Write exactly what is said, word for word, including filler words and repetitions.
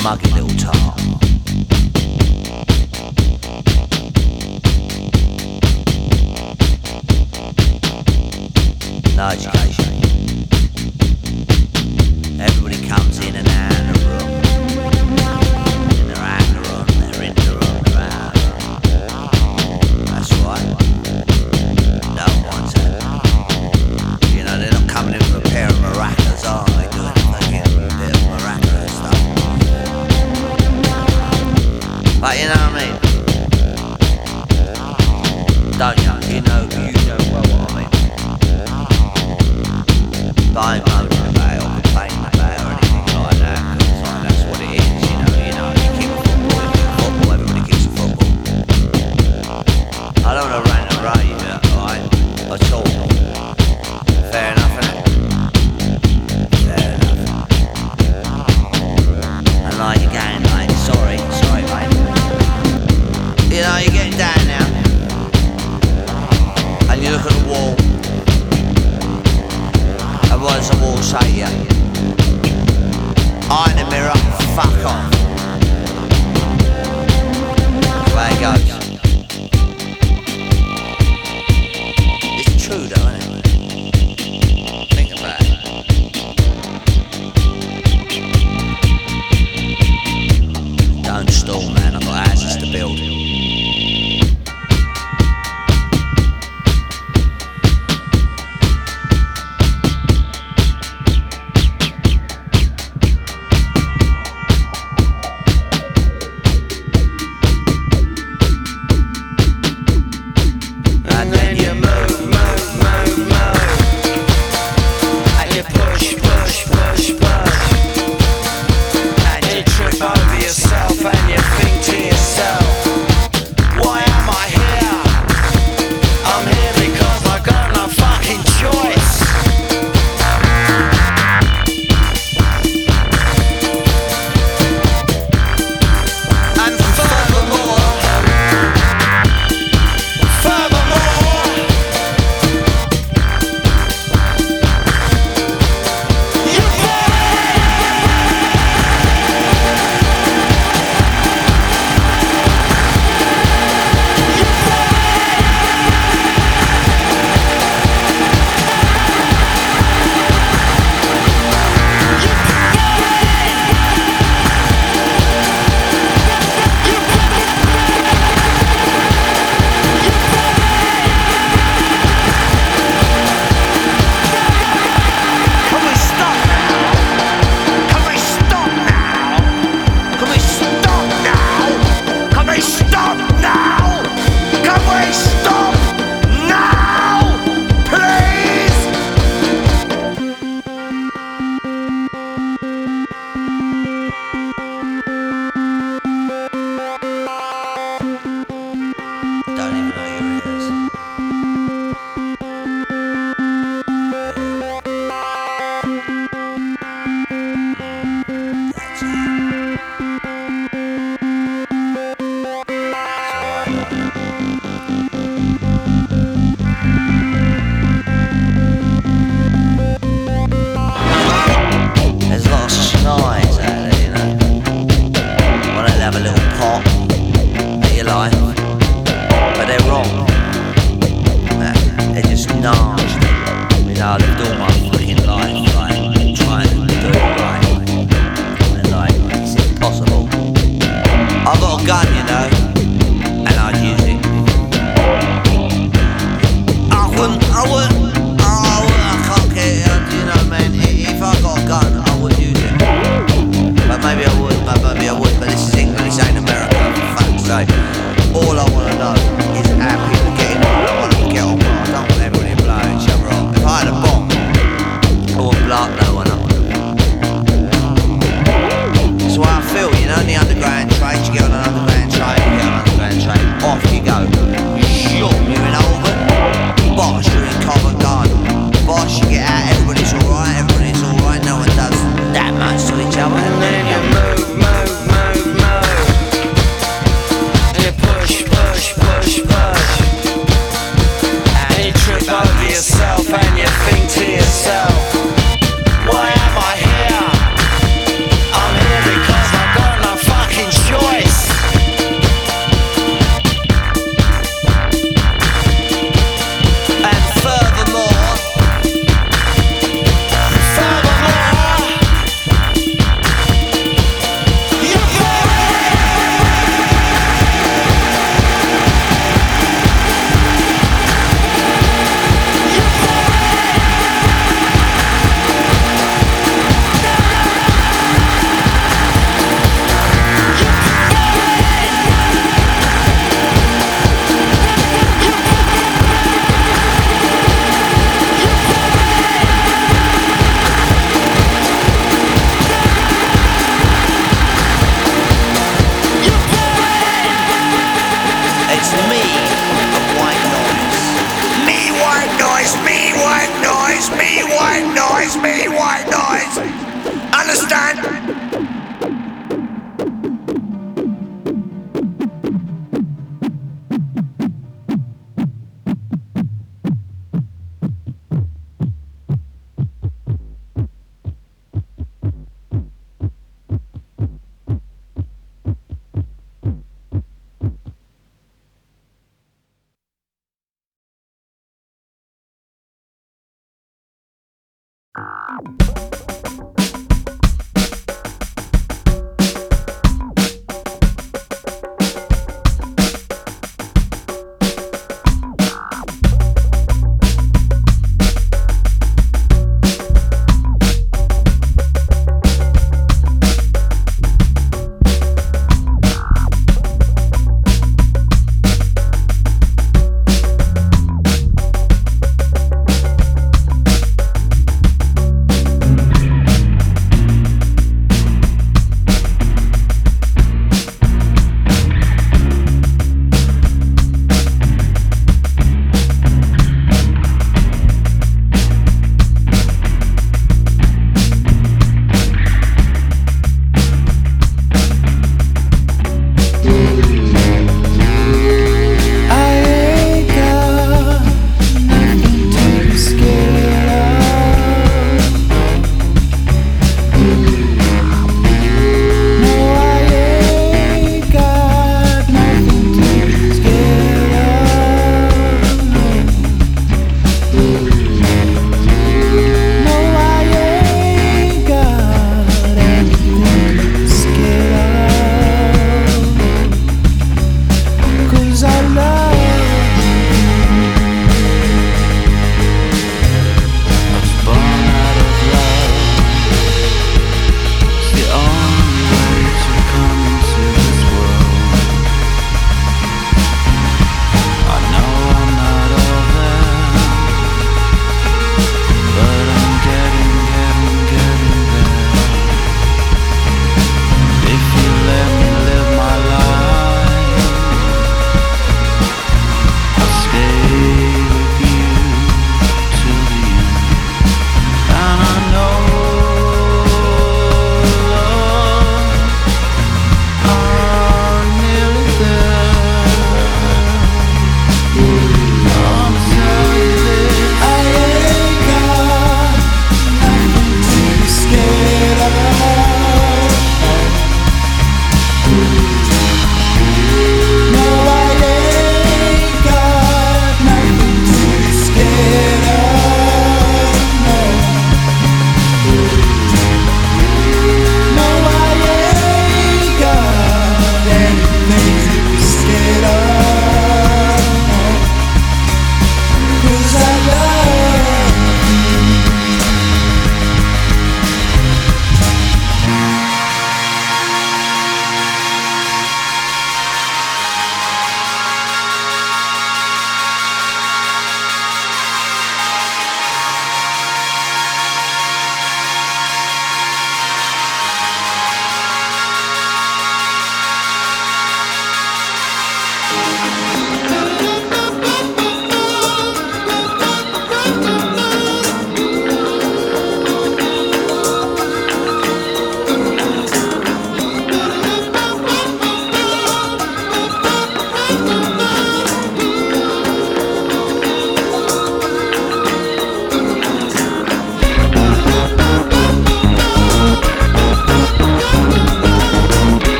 muggy little tart. No education. Everybody comes in and out of the room. And they're out of the room, they're in the room, they're out. That's right. No one's out. You know, they're not coming in with a pair of maracas, are they? Doing fucking bit of maraca stuff. But you know what I mean? Don't you? You know, you know well what I mean. But I ain't moaning about it or complaining about it or anything like that, because like, that's what it is, you know, you know, you kick a football, you kick a football, everybody kicks a football. I don't want to rant and rave, right, at all. Fair enough, innit? Fair enough. And like again, like, sorry, sorry mate. You know, you're getting down now, and you look at the wall. And what does the wall say to you? Eye in the mirror, fuck off. There it goes. It's true though, isn't it? Think about it. Don't stall, man, I've got houses to build. All I want to get on with, I don't want everybody blowing each other up. If I had a bomb, I wouldn't